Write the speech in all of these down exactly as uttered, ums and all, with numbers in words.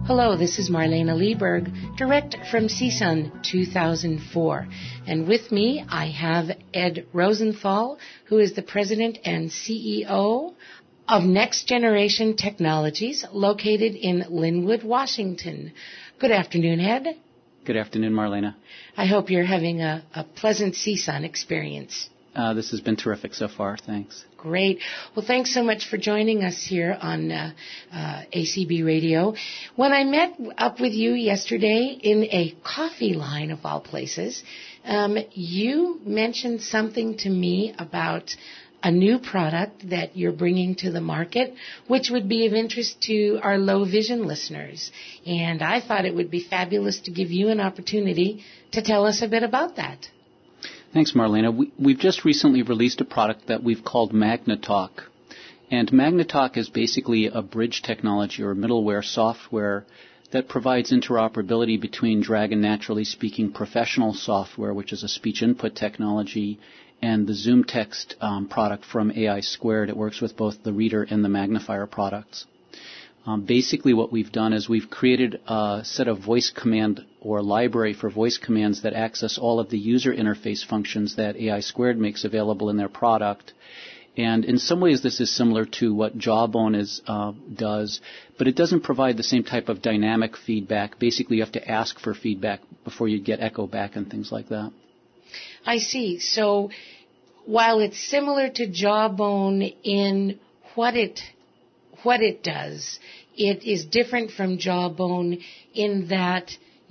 Hello, this is Marlena Lieberg, direct from C S U N two thousand four. And with me, I have Ed Rosenthal, who is the president and C E O of Next Generation Technologies, located in Lynnwood, Washington. Good afternoon, Ed. Good afternoon, Marlena. I hope you're having a, a pleasant C S U N experience. Uh, this has been terrific so far. Thanks. Great. Well, thanks so much for joining us here on uh, uh, A C B Radio. When I met up with you yesterday in a coffee line, of all places, um, you mentioned something to me about a new product that you're bringing to the market, which would be of interest to our low vision listeners. And I thought it would be fabulous to give you an opportunity to tell us a bit about that. Thanks, Marlena. We, we've just recently released a product that we've called MagnaTalk. And MagnaTalk is basically a bridge technology or middleware software that provides interoperability between Dragon Naturally Speaking professional software, which is a speech input technology, and the ZoomText um, product from A I Squared. It works with both the reader and the magnifier products. Um, basically what we've done is we've created a set of voice command or library for voice commands that access all of the user interface functions that A I Squared makes available in their product. And in some ways this is similar to what Jawbone is, uh, does, but it doesn't provide the same type of dynamic feedback. Basically you have to ask for feedback before you get echo back and things like that. I see. So while it's similar to Jawbone in what it what it does, it is different from Jawbone in that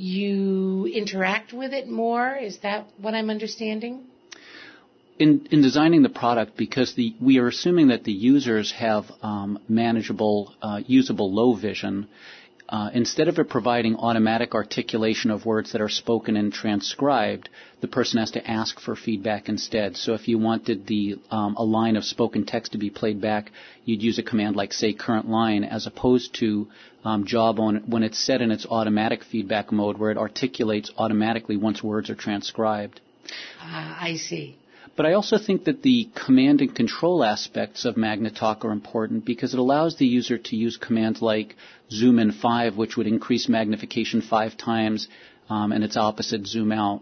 you interact with it more. Is that what I'm understanding? In, in designing the product, because the, we are assuming that the users have um, manageable, uh, usable low vision, Uh, instead of it providing automatic articulation of words that are spoken and transcribed, the person has to ask for feedback instead. So if you wanted the um, a line of spoken text to be played back, you'd use a command like, say, current line, as opposed to um, Jawbone when it's set in its automatic feedback mode where it articulates automatically once words are transcribed. Uh, I see. But I also think that the command and control aspects of MagnaTalk are important because it allows the user to use commands like zoom in five, which would increase magnification five times, um, and its opposite, zoom out.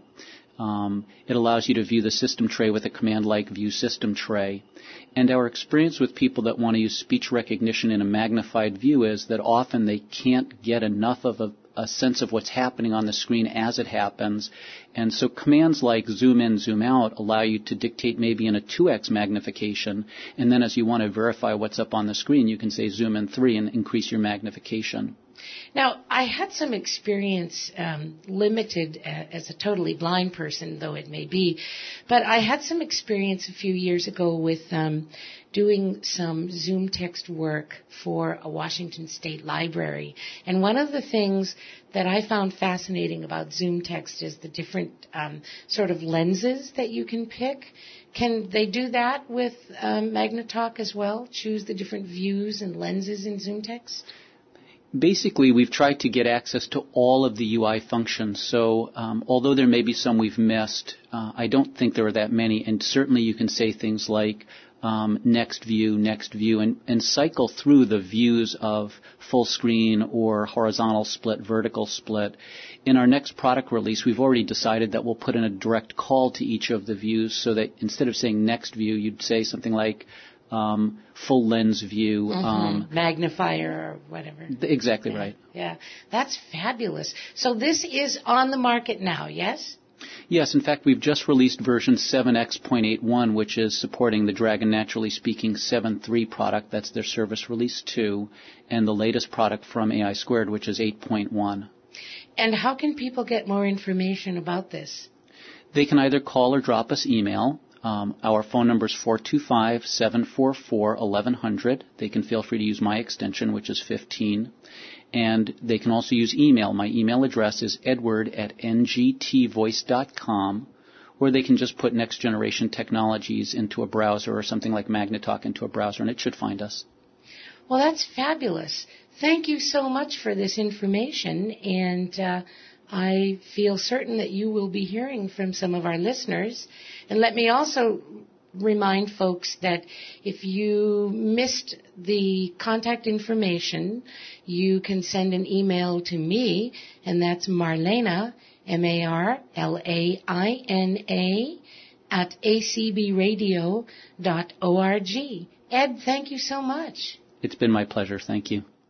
Um, it allows you to view the system tray with a command like view system tray. And our experience with people that want to use speech recognition in a magnified view is that often they can't get enough of a a sense of what's happening on the screen as it happens. And so commands like zoom in, zoom out allow you to dictate maybe in a two x magnification, and then as you want to verify what's up on the screen, you can say zoom in three and increase your magnification. Now, I had some experience, um, limited uh, as a totally blind person, though it may be, but I had some experience a few years ago with um, doing some ZoomText work for a Washington State library. And one of the things that I found fascinating about ZoomText is the different um, sort of lenses that you can pick. Can they do that with um, MagnaTalk as well? Choose the different views and lenses in ZoomText? Basically, we've tried to get access to all of the U I functions. So um, although there may be some we've missed, uh, I don't think there are that many. And certainly you can say things like um, next view, next view, and, and cycle through the views of full screen or horizontal split, vertical split. In our next product release, we've already decided that we'll put in a direct call to each of the views so that instead of saying next view, you'd say something like Um, full lens view. Mm-hmm. Um, Magnifier or whatever. Exactly yeah. right. Yeah, that's fabulous. So this is on the market now, yes? Yes, in fact, we've just released version seven x point eight one, which is supporting the Dragon Naturally Speaking seven point three product. That's their service release two, and the latest product from A I Squared, which is eight point one. And how can people get more information about this? They can either call or drop us email. Um, our phone number is four two five, seven four four, eleven hundred. They can feel free to use my extension, which is fifteen. And they can also use email. My email address is edward at n g t voice dot com, or they can just put Next Generation Technologies into a browser or something like MagnaTalk into a browser, and it should find us. Well, that's fabulous. Thank you so much for this information, and uh, I feel certain that you will be hearing from some of our listeners. And let me also remind folks that if you missed the contact information, you can send an email to me, and that's Marlena, M A R L A I N A, at a c b radio dot org. Ed, thank you so much. It's been my pleasure. Thank you.